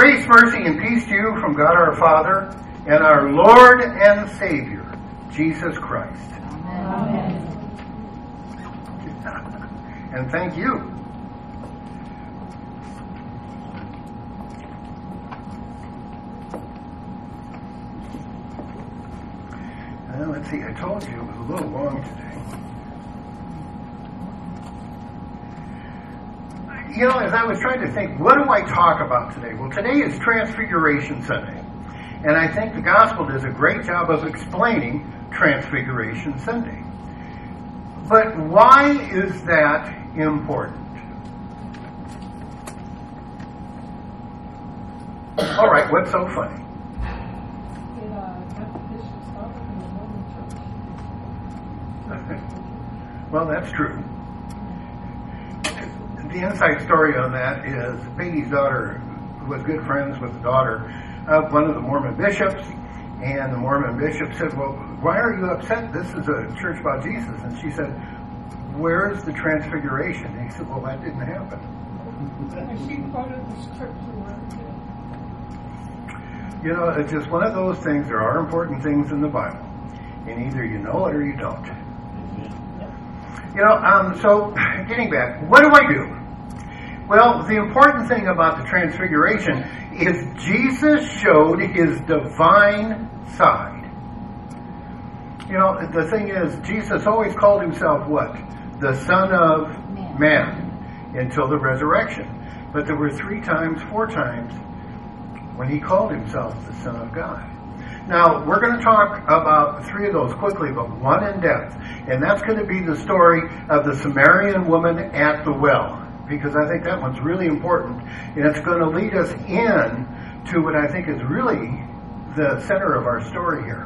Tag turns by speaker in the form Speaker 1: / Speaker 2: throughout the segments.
Speaker 1: Grace, mercy, and peace to you from God our Father and our Lord and Savior, Jesus Christ.
Speaker 2: Amen.
Speaker 1: And thank you. Let's see, I told you it was a little long today. You know, as I was trying to think, what do I talk about today? Well, today is Transfiguration Sunday. And I think the gospel does a great job of explaining Transfiguration Sunday. But why is that important? All right, what's so funny? Well, that's true. The inside story on that is Beatty's daughter was good friends with the daughter of one of the Mormon bishops, and the Mormon bishop said, well, why are you upset? This is a church about Jesus. And she said, where's the Transfiguration? And he said, well, that didn't happen.
Speaker 3: And she quoted the scripture where it did.
Speaker 1: You know, it's just one of those things. There are important things in the Bible, and either you know it or you don't. You know, so getting back, what do I do? Well, the important thing about the Transfiguration is Jesus showed his divine side. You know, the thing is, Jesus always called himself what? The Son of Man until the resurrection. But there were 4 times when he called himself the Son of God. Now, we're going to talk about 3 of those quickly, but one in depth. And that's going to be the story of the Samaritan woman at the well. Because I think that one's really important. And it's going to lead us in to what I think is really the center of our story here.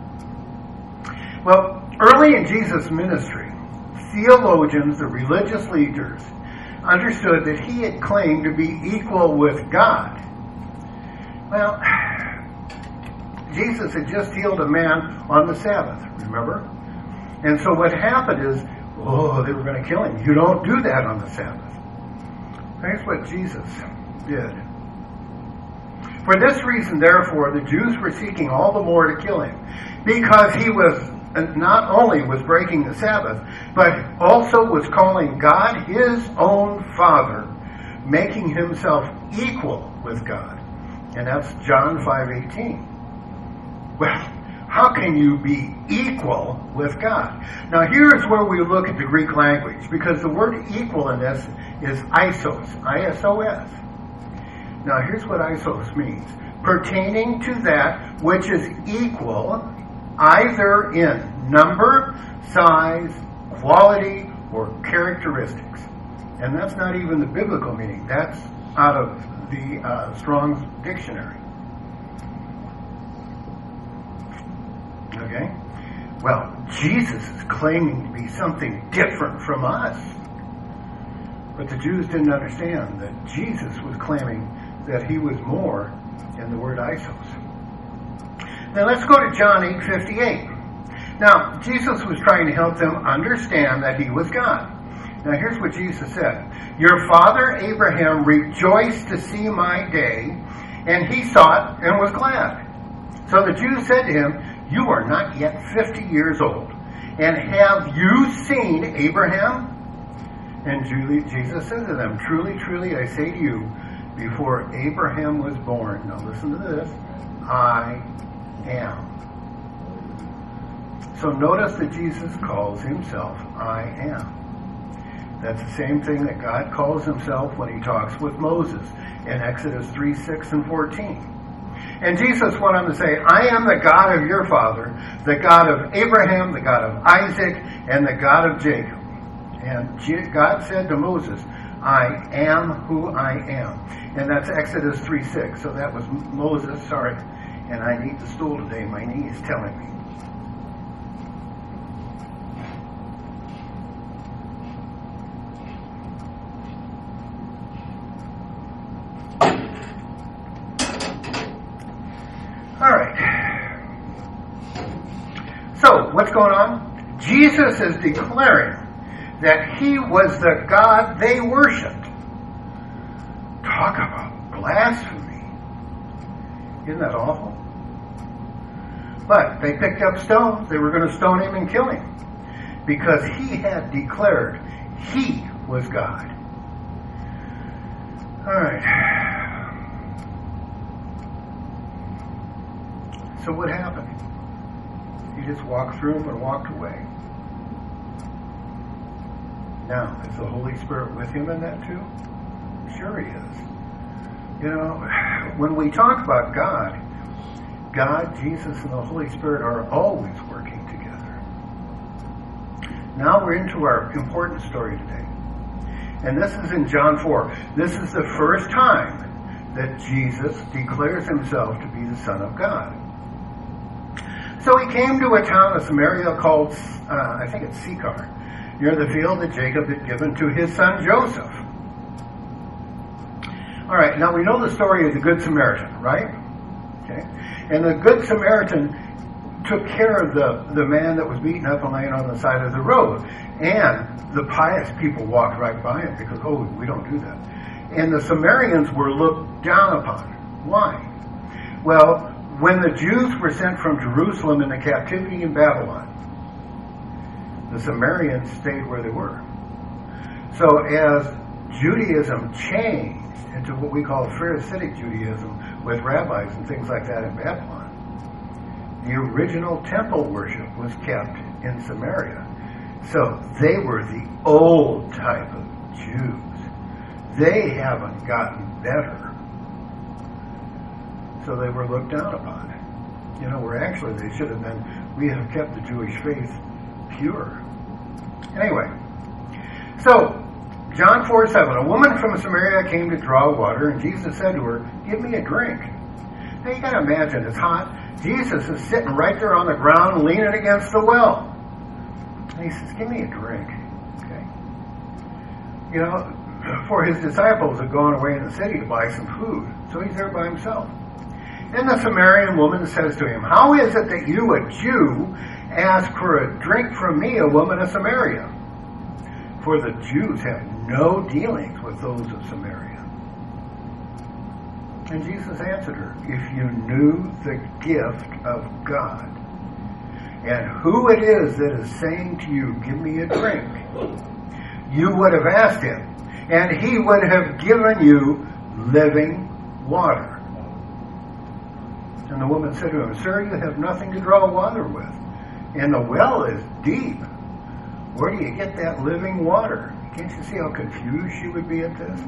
Speaker 1: Well, early in Jesus' ministry, theologians, the religious leaders, understood that he had claimed to be equal with God. Well, Jesus had just healed a man on the Sabbath, remember? And so what happened is, they were going to kill him. You don't do that on the Sabbath. Here's what Jesus did. For this reason, therefore, the Jews were seeking all the more to kill him, because he was not only was breaking the Sabbath, but also was calling God his own Father, making himself equal with God. And that's John 5:18. Well, how can you be equal with God? Now here's where we look at the Greek language, because the word equal in this is isos, I-S-O-S. Now here's what isos means. Pertaining to that which is equal either in number, size, quality, or characteristics. And that's not even the biblical meaning. That's out of the Strong's Dictionary. Okay? Well, Jesus is claiming to be something different from us. But the Jews didn't understand that Jesus was claiming that he was more in the word isos. Now let's go to John 8:58. Now, Jesus was trying to help them understand that he was God. Now here's what Jesus said. Your father Abraham rejoiced to see my day, and he saw it and was glad. So the Jews said to him, you are not yet 50 years old, and have you seen Abraham? And Jesus said to them, truly, truly, I say to you, before Abraham was born, now listen to this, I am. So notice that Jesus calls himself I am. That's the same thing that God calls himself when he talks with Moses in Exodus 3:6 and 14. And Jesus went on to say, I am the God of your father, the God of Abraham, the God of Isaac, and the God of Jacob. And God said to Moses, I am who I am. And that's Exodus 3:6. So that was Moses, sorry. And I need the stool today. My knee is telling me. All right. So, what's going on? Jesus is declaring that he was the God they worshipped. Talk about blasphemy. Isn't that awful? But they picked up stones. They were going to stone him and kill him because he had declared he was God. All right. So what happened? He just walked through them and walked away. Now, is the Holy Spirit with him in that too? Sure he is. You know, when we talk about God, Jesus, and the Holy Spirit are always working together. Now we're into our important story today. And this is in John 4. This is the first time that Jesus declares himself to be the Son of God. So he came to a town of Samaria called, I think it's Sychar, near the field that Jacob had given to his son Joseph. All right, now we know the story of the Good Samaritan, right? Okay. And the Good Samaritan took care of the man that was beaten up and laying on the side of the road. And the pious people walked right by him because, oh, we don't do that. And the Samaritans were looked down upon. Why? Well, when the Jews were sent from Jerusalem into captivity in Babylon, the Samaritans stayed where they were. So as Judaism changed into what we call Pharisaic Judaism with rabbis and things like that in Babylon, the original temple worship was kept in Samaria. So they were the old type of Jews. They haven't gotten better. So they were looked down upon. You know, where actually they should have been, we have kept the Jewish faith pure. Anyway, so John 4:7, a woman from Samaria came to draw water, and Jesus said to her, "Give me a drink." Now you got to imagine, it's hot. Jesus is sitting right there on the ground, leaning against the well. And he says, "Give me a drink." Okay. You know, for his disciples had gone away in the city to buy some food, so he's there by himself. And the Samaritan woman says to him, "How is it that you, a Jew, ask for a drink from me, a woman of Samaria?" For the Jews have no dealings with those of Samaria. And Jesus answered her, "If you knew the gift of God, and who it is that is saying to you, 'Give me a drink,' you would have asked him, and he would have given you living water." And the woman said to him, "Sir, you have nothing to draw water with, and the well is deep. Where do you get that living water?" Can't you see how confused she would be at this?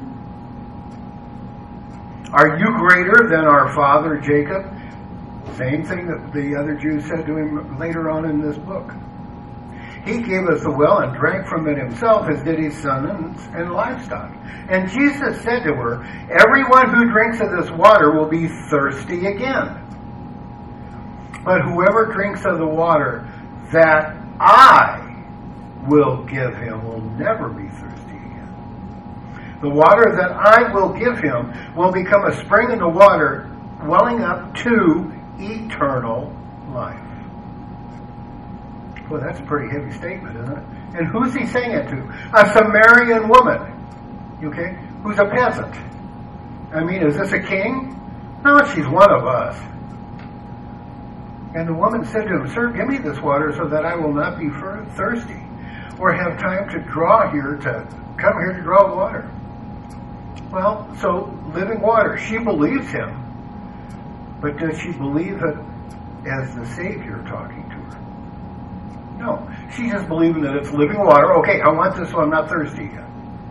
Speaker 1: "Are you greater than our father Jacob?" Same thing that the other Jews said to him later on in this book. "He gave us the well and drank from it himself, as did his sons and livestock." And Jesus said to her, "Everyone who drinks of this water will be thirsty again. But whoever drinks of the water that I will give him will never be thirsty again. The water that I will give him will become a spring in the water, welling up to eternal life." Well, that's a pretty heavy statement, isn't it? And who's he saying it to? A Samaritan woman, okay, who's a peasant. I mean, is this a king? No, she's one of us. And the woman said to him, "Sir, give me this water so that I will not be thirsty or have time to come here to draw water." Well, so living water. She believes him, but does she believe it as the Savior talking to her? No. She's just believing that it's living water. Okay, I want this so I'm not thirsty yet.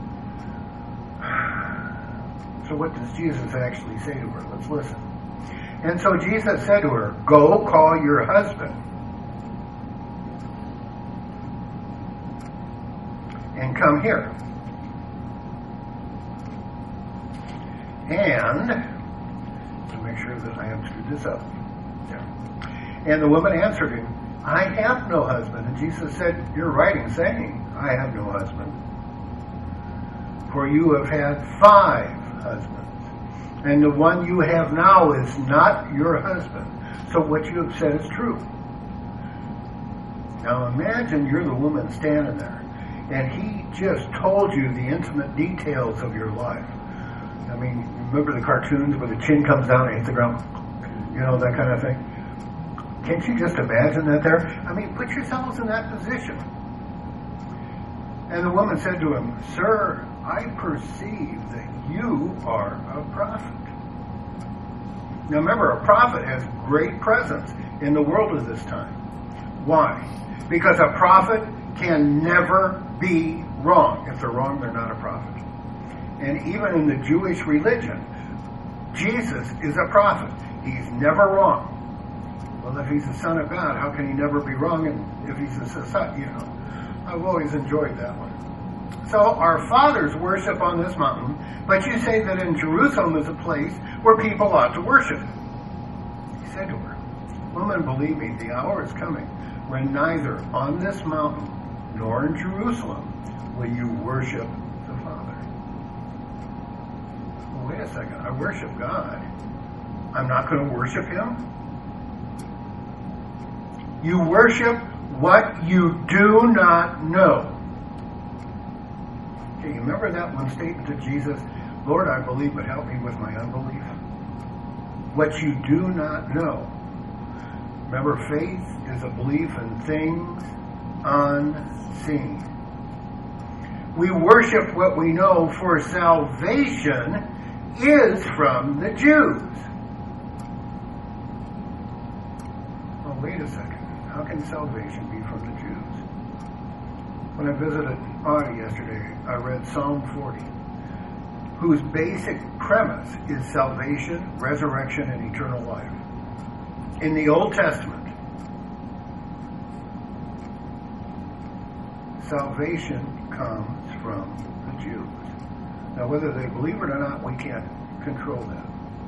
Speaker 1: So what does Jesus actually say to her? Let's listen. And so Jesus said to her, "Go call your husband and come here." And, to make sure that I haven't screwed this up. Yeah. And the woman answered him, "I have no husband." And Jesus said, "You're right in saying, I have no husband. For you have had 5 husbands. And the one you have now is not your husband. So what you have said is true." Now imagine you're the woman standing there, and he just told you the intimate details of your life. I mean, remember the cartoons where the chin comes down and hits the ground? You know, that kind of thing. Can't you just imagine that there? I mean, put yourselves in that position. And the woman said to him, "Sir, I perceive that you are a prophet." Now remember, a prophet has great presence in the world of this time. Why? Because a prophet can never be wrong. If they're wrong, they're not a prophet. And even in the Jewish religion, Jesus is a prophet. He's never wrong. Well, if he's the Son of God, how can he never be wrong? And if he's the Son, you know, I've always enjoyed that one. So our fathers worship on this mountain, but you say that in Jerusalem is a place where people ought to worship. He said to her, "Woman, believe me, the hour is coming when neither on this mountain nor in Jerusalem will you worship the Father." Well, wait a second. I worship God. I'm not going to worship him? You worship what you do not know. Okay, you remember that one statement to Jesus, "Lord, I believe, but help me with my unbelief." What you do not know. Remember, faith is a belief in things unseen. We worship what we know, for salvation is from the Jews. Well, wait a second. How can salvation be from the Jews? When I visited Audie yesterday, I read Psalm 40, whose basic premise is salvation, resurrection, and eternal life. In the Old Testament, salvation comes from the Jews. Now, whether they believe it or not, we can't control that.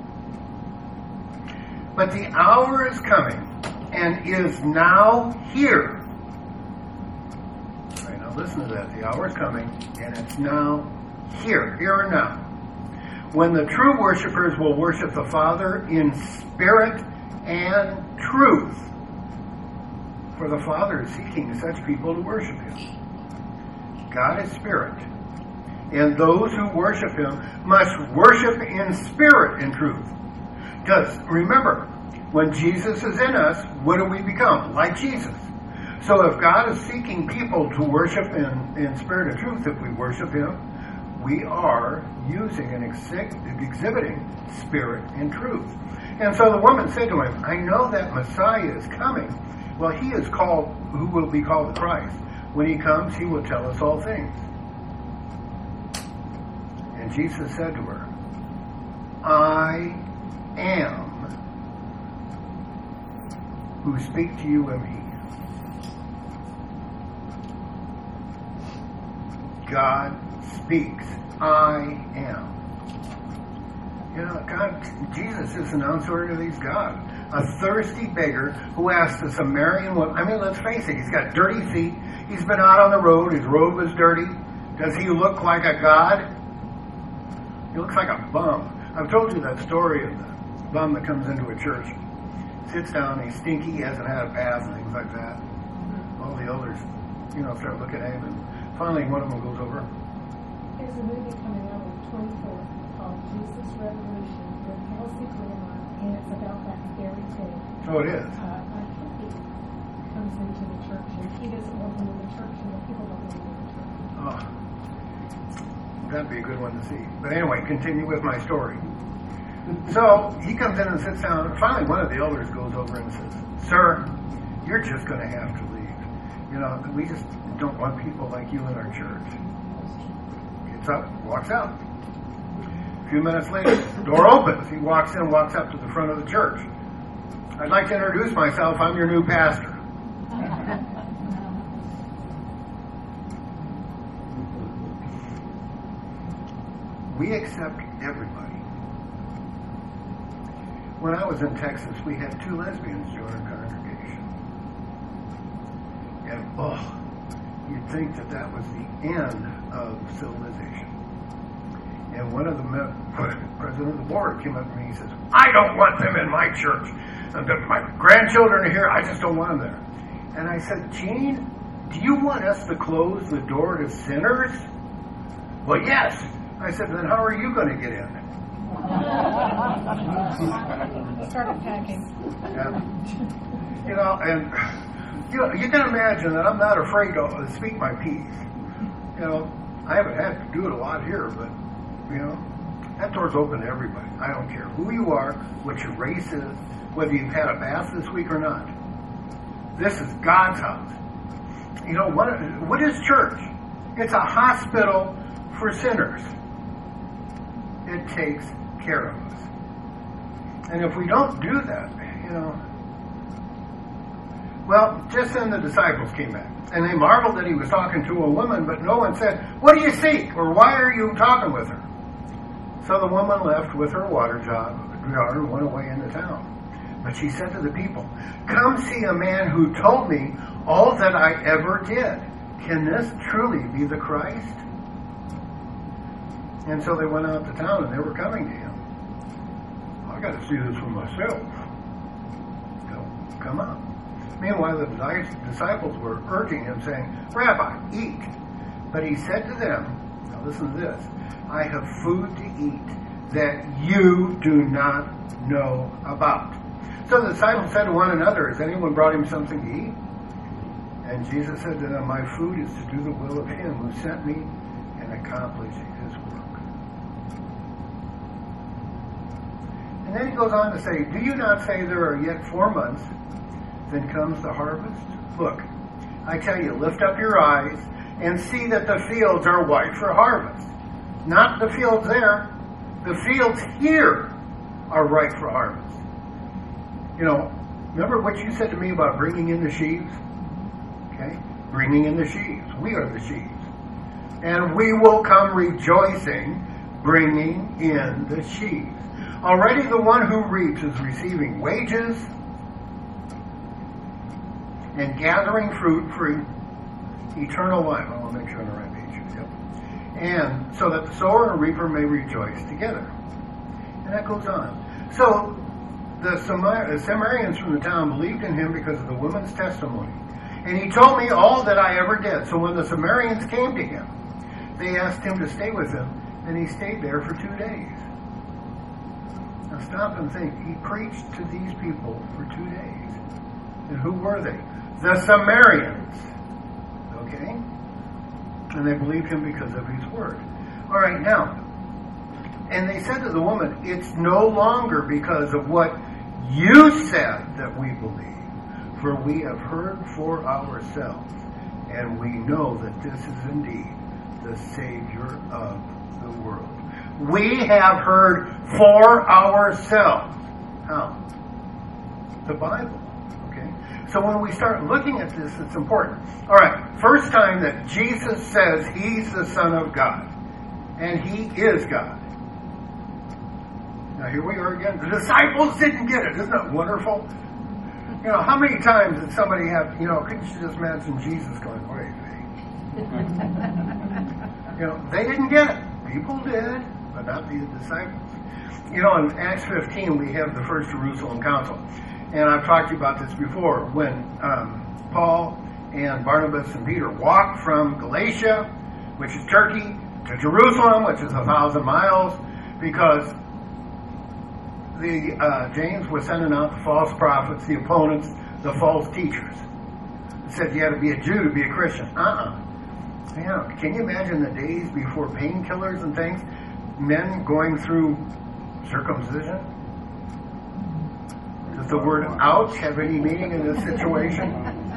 Speaker 1: But the hour is coming and is now here. All right, now listen to that. The hour is coming and it's now here and now, when the true worshipers will worship the Father in spirit and truth. For the Father is seeking such people to worship him. God is spirit, and those who worship him must worship in spirit and truth. Because remember, when Jesus is in us, what do we become? Like Jesus. So if God is seeking people to worship in spirit and truth, if we worship him, we are using and exhibiting spirit and truth. And so the woman said to him, "I know that Messiah is coming." Well, he is called, who will be called the Christ. When he comes, he will tell us all things. And Jesus said to her, "I am who speak to you am he." God speaks. I am. You know, God, Jesus is an answer to these gods. A thirsty beggar who asked a Samaritan woman. I mean, let's face it, he's got dirty feet. He's been out on the road. His robe was dirty. Does he look like a god? He looks like a bum. I've told you that story of the bum that comes into a church, sits down, he's stinky, he hasn't had a bath and things like that. All the elders, start looking at him, and finally one of them goes over.
Speaker 2: There's a movie coming out on the 24th called Jesus Revolution with Kelsey Grammer, and it's about that very thing.
Speaker 1: Oh, it is?
Speaker 2: A hippie comes into the church, and he doesn't want him in the church, and the people don't want him in the church.
Speaker 1: Oh, that'd be a good one to see. But anyway, continue with my story. So he comes in and sits down, and finally one of the elders goes over and says, "Sir, you're just going to have to leave. We just don't want people like you in our church." Gets up, walks out. A few minutes later, the door opens. He walks in, walks up to the front of the church. "I'd like to introduce myself. I'm your new pastor." We accept everybody. When I was in Texas, we had 2 lesbians join our congregation. And you'd think that was the end of civilization. And one of the president of the board came up to me and he says, "I don't want them in my church. My grandchildren are here. I just don't want them there." And I said, "Gene, do you want us to close the door to sinners?" "Well, yes." I said, "Then how are you going to get in?"
Speaker 2: Started packing.
Speaker 1: Yeah. You know, and you can imagine that I'm not afraid to speak my piece. You know, I haven't had to do it a lot here, but, you know, that door's open to everybody. I don't care who you are, what your race is, whether you've had a bath this week or not. This is God's house. You know, what is church? It's a hospital for sinners. It takes care of us. And if we don't do that, you know, well, just then the disciples came back. And they marveled that he was talking to a woman, but no one said, "What do you seek?" or "Why are you talking with her?" So the woman left with her water jar and went away into town. But she said to the people, "Come see a man who told me all that I ever did. Can this truly be the Christ?" And so they went out to town and they were coming to him. "I got to see this for myself." Come on. Meanwhile, the disciples were urging him, saying, "Rabbi, eat." But he said to them, now listen to this, "I have food to eat that you do not know about." So the disciples said to one another, "Has anyone brought him something to eat?" And Jesus said to them, "My food is to do the will of him who sent me and accomplish his work." And then he goes on to say, "Do you not say there are yet 4 months? Then comes the harvest? Look, I tell you, lift up your eyes and see that the fields are white for harvest." Not the fields there. The fields here are ripe for harvest. You know, remember what you said to me about bringing in the sheaves? Okay? Bringing in the sheaves. We are the sheaves. And we will come rejoicing, bringing in the sheaves. Already the one who reaps is receiving wages and gathering fruit for eternal life. I want to make sure I'm on the right page. Yep. And so that the sower and reaper may rejoice together. And that goes on. So the Samaritans from the town believed in him because of the woman's testimony. And he told me all that I ever did. So when the Samaritans came to him, they asked him to stay with them, and he stayed there for 2 days. Now stop and think. He preached to these people for 2 days. And who were they? The Samaritans. Okay? And they believed him because of his word. All right, now. And they said to the woman, "It's no longer because of what you said that we believe, for we have heard for ourselves, and we know that this is indeed the Savior of the world." We have heard for ourselves. How? The Bible. Okay? So when we start looking at this, it's important. All right, first time that Jesus says he's the Son of God, and he is God. Now here we are again. The disciples didn't get it. Isn't that wonderful? You know, how many times did somebody have, you know, couldn't you just imagine Jesus going, "Wait, you know, they didn't get it. People did, but not the disciples. You know, in Acts 15, we have the First Jerusalem Council. And I've talked to you about this before. When Paul and Barnabas and Peter walked from Galatia, which is Turkey, to Jerusalem, which is 1,000 miles, because James was sending out the false prophets, the opponents, the false teachers. It said you had to be a Jew to be a Christian. You know, can you imagine the days before painkillers and things? Men going through circumcision? Does the word "ouch" have any meaning in this situation?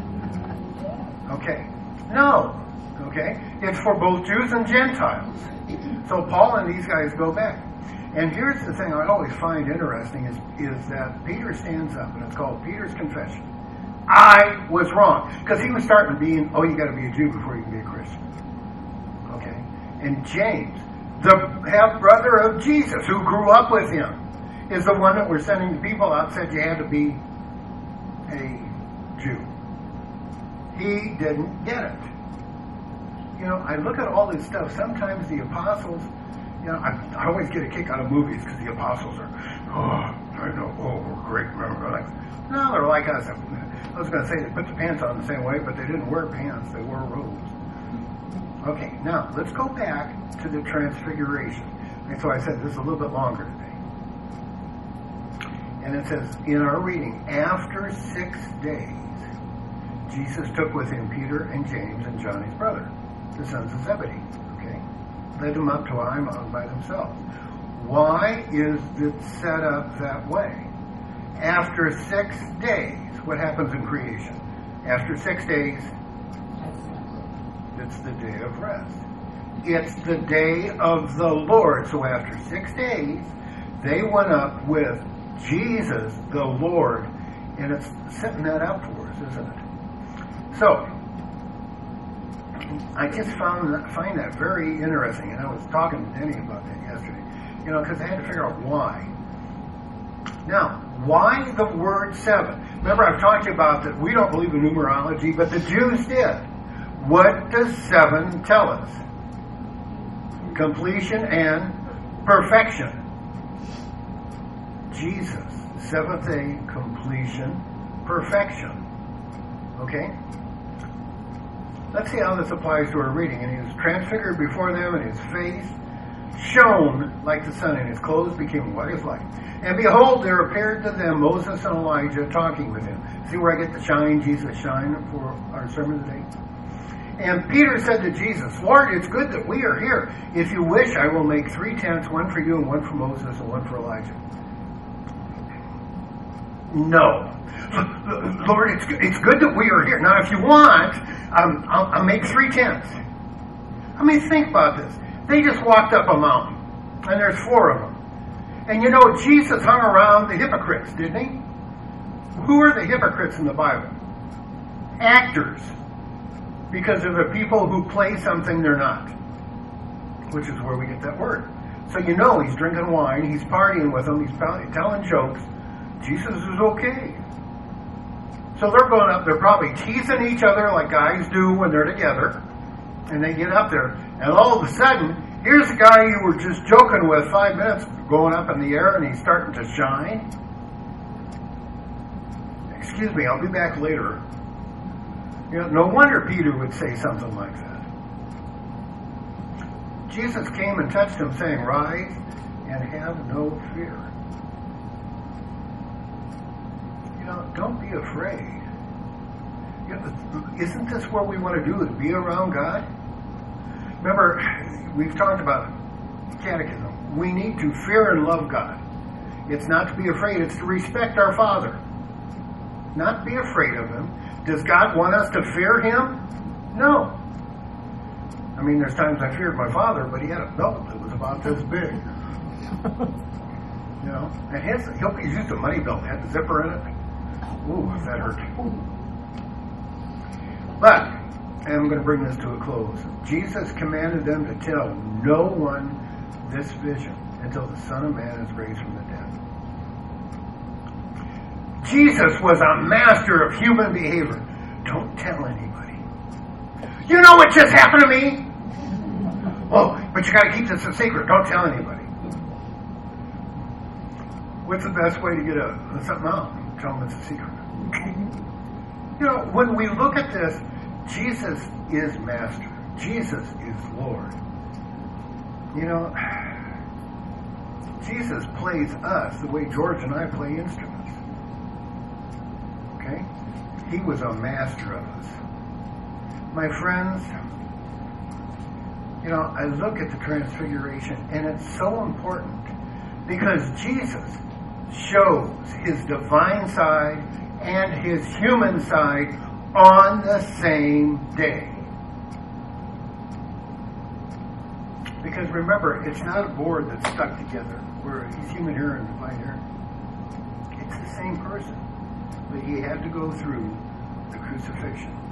Speaker 1: Okay. No. Okay? It's for both Jews and Gentiles. So Paul and these guys go back. And here's the thing I always find interesting is that Peter stands up, and it's called Peter's Confession. I was wrong. Because he was starting being, you got to be a Jew before you can be a Christian. Okay? And James, the half-brother of Jesus, who grew up with him, is the one that we're sending the people out, said you had to be a Jew. He didn't get it. You know, I look at all this stuff. Sometimes the apostles, you know, I always get a kick out of movies because the apostles are, we're great. Remember, no, they're like us. I was going to say they put the pants on the same way, but they didn't wear pants. They wore robes. Okay, now let's go back to the Transfiguration. And so I said this is a little bit longer today. And it says in our reading, after 6 days, Jesus took with him Peter and James and John his brother, the sons of Zebedee. Okay? Led them up to a high mountain by themselves. Why is it set up that way? After 6 days, what happens in creation? After 6 days, it's the day of rest. It's the day of the Lord. So after 6 days, they went up with Jesus, the Lord, and it's setting that up for us, isn't it? So, I just find that very interesting, and I was talking to Denny about that yesterday, because I had to figure out why. Now, why the word 7? Remember, I've talked to you about that we don't believe in numerology, but the Jews did. What does 7 tell us? Completion and perfection. Jesus, seventh day, completion, perfection. Okay? Let's see how this applies to our reading. And he was transfigured before them, and his face shone like the sun, and his clothes became white as light. And behold, there appeared to them Moses and Elijah talking with him. See where I get the shine, Jesus shine, for our sermon today? And Peter said to Jesus, Lord, it's good that we are here. If you wish, I will make 3 tents, one for you and one for Moses and one for Elijah. No. Lord, it's good that we are here. Now, if you want, I'll make 3 tents. I mean, think about this. They just walked up a mountain, and there's 4 of them. And Jesus hung around the hypocrites, didn't he? Who are the hypocrites in the Bible? Actors. Because they're the people who play something they're not. Which is where we get that word. So he's drinking wine, he's partying with them, he's telling jokes. Jesus is okay. So they're going up, they're probably teasing each other like guys do when they're together. And they get up there, and all of a sudden, here's a guy you were just joking with 5 minutes going up in the air, and he's starting to shine. Excuse me, I'll be back later. No wonder Peter would say something like that. Jesus came and touched him, saying, Rise and have no fear. Don't be afraid. Isn't this what we want to do, is be around God? Remember, we've talked about catechism. We need to fear and love God. It's not to be afraid, it's to respect our Father. Not be afraid of Him. Does God want us to fear Him? No. I mean, there's times I feared my father, but he had a belt that was about this big. And he used a money belt, had the zipper in it. Ooh, that hurt. But, and I'm going to bring this to a close. Jesus commanded them to tell no one this vision until the Son of Man is raised from the dead. Jesus was a master of human behavior. Don't tell anybody. You know what just happened to me? Oh, but you got to keep this a secret. Don't tell anybody. What's the best way to get something out? Tell them it's a secret. When we look at this, Jesus is master. Jesus is Lord. Jesus plays us the way George and I play instruments. Okay? He was a master of us. My friends, I look at the Transfiguration, and it's so important because Jesus shows His divine side and His human side on the same day. Because remember, it's not a board that's stuck together where He's human here and divine here. It's the same person. But He had to go through the crucifixion.